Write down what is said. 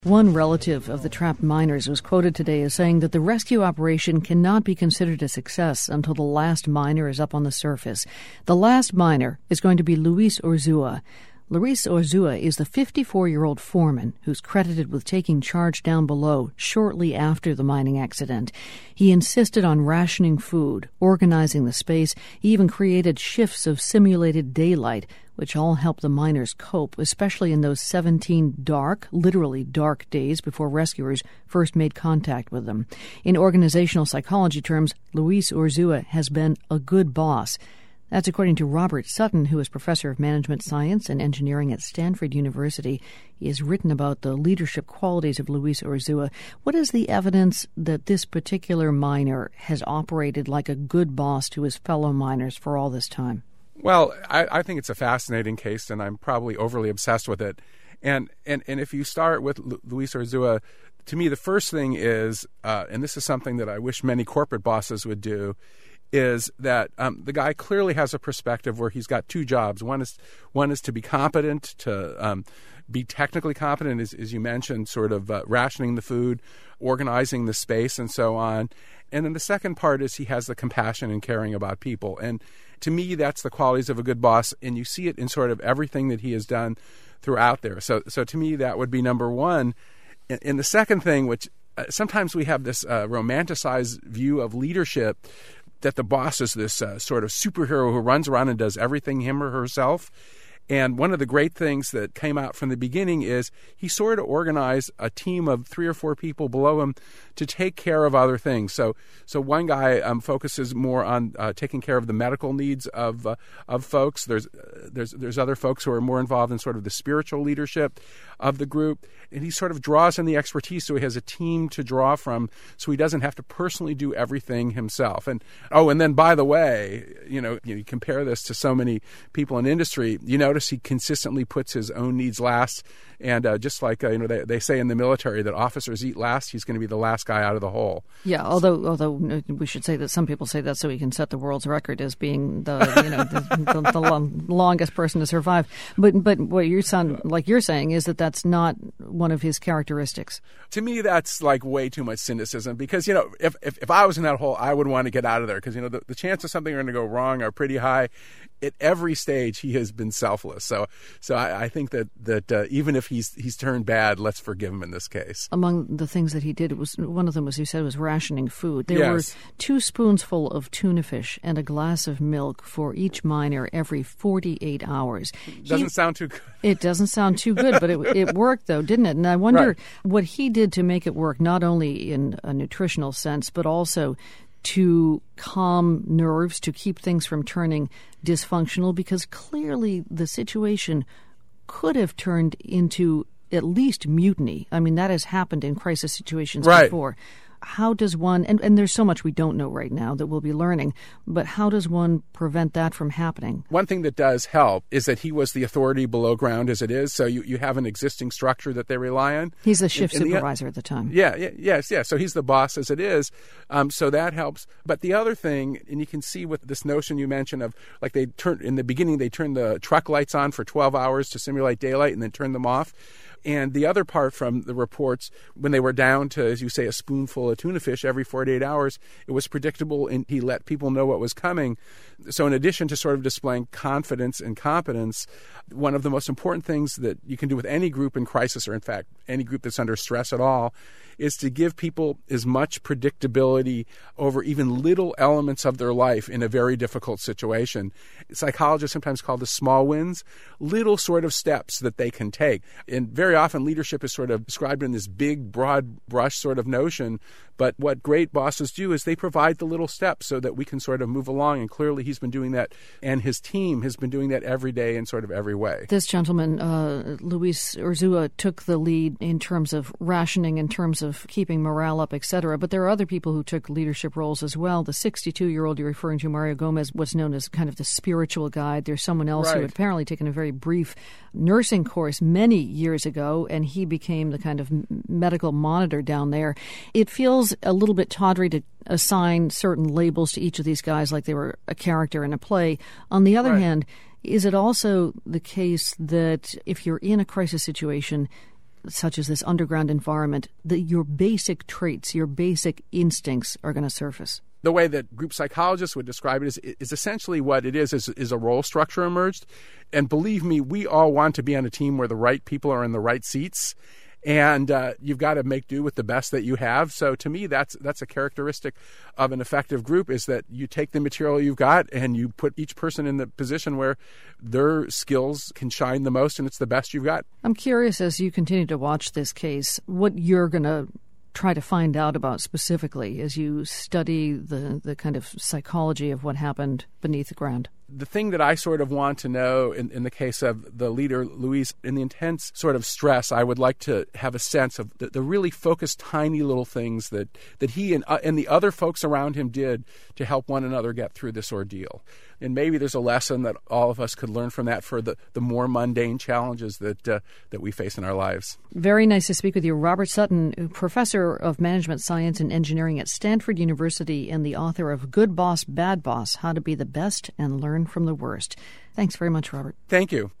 One relative of the trapped miners was quoted today as saying that the rescue operation cannot be considered a success until the last miner is up on the surface. The last miner is going to be Luis Urzua. Luis Urzua is the 54-year-old foreman who's credited with taking charge down below shortly after the mining accident. He insisted on rationing food, organizing the space. He even created shifts of simulated daylight, which all helped the miners cope, especially in those 17 dark, literally dark days before rescuers first made contact with them. In organizational psychology terms, Luis Urzua has been a good boss. That's according to Robert Sutton, who is professor of management science and engineering at Stanford University. He has written about the leadership qualities of Luis Urzua. What is the evidence that this particular miner has operated like a good boss to his fellow miners for all this time? Well, I think it's a fascinating case, and I'm probably overly obsessed with it. And if you start with Luis Urzua, to me, the first thing is, and this is something that I wish many corporate bosses would do, is that the guy clearly has a perspective where he's got two jobs. One is to be competent, to be technically competent, as you mentioned, sort of rationing the food, organizing the space, and so on. And then the second part is he has the compassion and caring about people. And to me, that's the qualities of a good boss, and you see it in sort of everything that he has done throughout there. So to me, that would be number one. And the second thing, which sometimes we have this romanticized view of leadership, that the boss is this sort of superhero who runs around and does everything him or herself. And one of the great things that came out from the beginning is he sort of organized a team of 3 or 4 people below him to take care of other things. So one guy focuses more on taking care of the medical needs of folks. There's other folks who are more involved in sort of the spiritual leadership of the group. And he sort of draws in the expertise, so he has a team to draw from, so he doesn't have to personally do everything himself. And then by the way, you compare this to so many people in industry, you notice he consistently puts his own needs last. And just like they say in the military that officers eat last, he's going to be the last guy out of the hole. Yeah, although we should say that some people say that so he can set the world's record as being the longest person to survive. But what you sound like you're saying is that that's not one of his characteristics. To me, that's like way too much cynicism because, if I was in that hole, I would want to get out of there because, the chance of something going to go wrong are pretty high. At every stage, he has been selfless. So I think that even if he's turned bad, let's forgive him in this case. Among the things that he did, one of them, as you said, was rationing food. There were 2 spoonsful of tuna fish and a glass of milk for each miner every 48 hours. Doesn't sound too good. It doesn't sound too good, but it worked, though, didn't it? And I wonder what he did to make it work, not only in a nutritional sense, but also to calm nerves, to keep things from turning dysfunctional, because clearly the situation could have turned into at least mutiny. I mean, that has happened in crisis situations before. How does one, and there's so much we don't know right now that we'll be learning, but how does one prevent that from happening? One thing that does help is that he was the authority below ground as it is, so you have an existing structure that they rely on. He's the shift supervisor at the time. Yes. So he's the boss as it is, so that helps. But the other thing, and you can see with this notion you mentioned of, like in the beginning, they turned the truck lights on for 12 hours to simulate daylight and then turn them off. And the other part from the reports, when they were down to, as you say, a spoonful of tuna fish every 48 hours, it was predictable and he let people know what was coming. So in addition to sort of displaying confidence and competence, one of the most important things that you can do with any group in crisis, or in fact, any group that's under stress at all, is to give people as much predictability over even little elements of their life in a very difficult situation. Psychologists sometimes call this small wins, little sort of steps that they can take. And very often leadership is sort of described in this big, broad brush sort of notion. But what great bosses do is they provide the little steps so that we can sort of move along. And clearly he's been doing that, and his team has been doing that every day in sort of every way. This gentleman, Luis Urzua, took the lead in terms of rationing, in terms of keeping morale up, etc. But there are other people who took leadership roles as well. The 62-year-old you're referring to, Mario Gomez, what's known as kind of the spiritual guide. There's someone else who had apparently taken a very brief nursing course many years ago, and he became the kind of medical monitor down there. It feels a little bit tawdry to assign certain labels to each of these guys like they were a character in a play. On the other hand, is it also the case that if you're in a crisis situation, such as this underground environment, that your basic traits, your basic instincts are going to surface? The way that group psychologists would describe it is essentially what it is a role structure emerged. And believe me, we all want to be on a team where the right people are in the right seats. And you've got to make do with the best that you have. So to me, that's a characteristic of an effective group, is that you take the material you've got and you put each person in the position where their skills can shine the most, and it's the best you've got. I'm curious, as you continue to watch this case, what you're going to try to find out about specifically as you study the kind of psychology of what happened beneath the ground. The thing that I sort of want to know in the case of the leader, Luis, in the intense sort of stress, I would like to have a sense of the really focused, tiny little things that he and the other folks around him did to help one another get through this ordeal. And maybe there's a lesson that all of us could learn from that for the more mundane challenges that we face in our lives. Very nice to speak with you. Robert Sutton, professor of management science and engineering at Stanford University and the author of Good Boss, Bad Boss, How to Be the Best and Learn from the Worst. Thanks very much, Robert. Thank you.